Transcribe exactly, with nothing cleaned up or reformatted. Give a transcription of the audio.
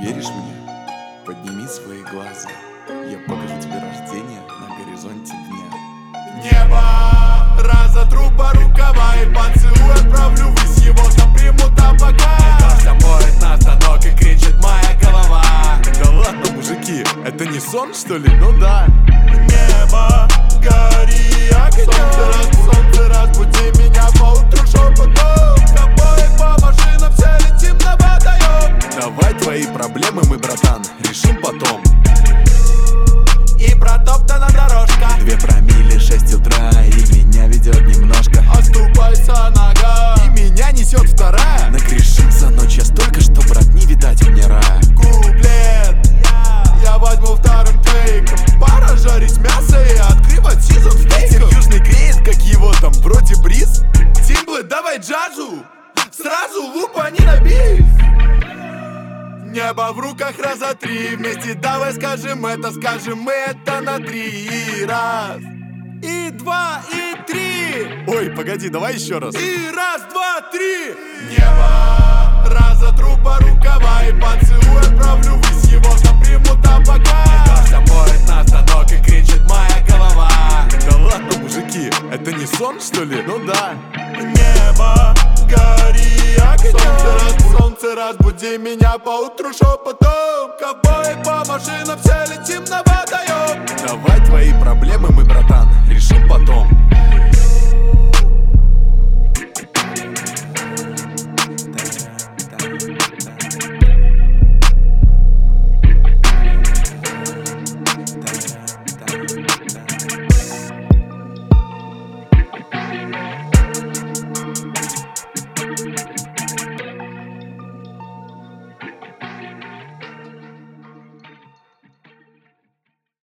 веришь мне? Подними свои глаза, я покажу тебе рождение на горизонте дня. Небо, разотру по рукава и поцелуй отправлю ввысь, его там примут облака. Дождь омоет нас до ног и кричит моя голова. Да ладно, мужики, это не сон, что ли? Ну да. Небо, гори огнем, солнце, раз, солнце, разбуди меня поутру шепотом. Ковбои по машинам, все летим на водоем. Давай твои проблемы мы, братан, решим потом. И протоптана дорожка, Две промилле, шесть утра, и меня ведет немножко. оступается нога, И меня несет вторая. Нагрешил за ночь я столько, что, брат, не видать мне рая. куплет. Я возьму вторым тейком, пора жарить мясо и открывать сезон Ветер стейков. южный греет, как его там, вроде бриз. Тимблы, давай джазу, сразу лупа не набей. Небо в руках раза три, вместе давай скажем это, скажем мы это на три. И раз, и два, и три. Ой, погоди, давай еще раз. И раз, два, три. Небо, разотру по рукава и поцелуй отправлю ввысь, его там примут облака. Дождь омоет нас до ног и кричит моя голова. Да ладно, мужики, это не сон, что ли? Ну да. Небо, гори огнем, солнце, раз, солнце, разбуди меня поутру шепотом. Ковбои по машинам, все летим на водоем. Давай твои проблемы мы, братан, решим потом.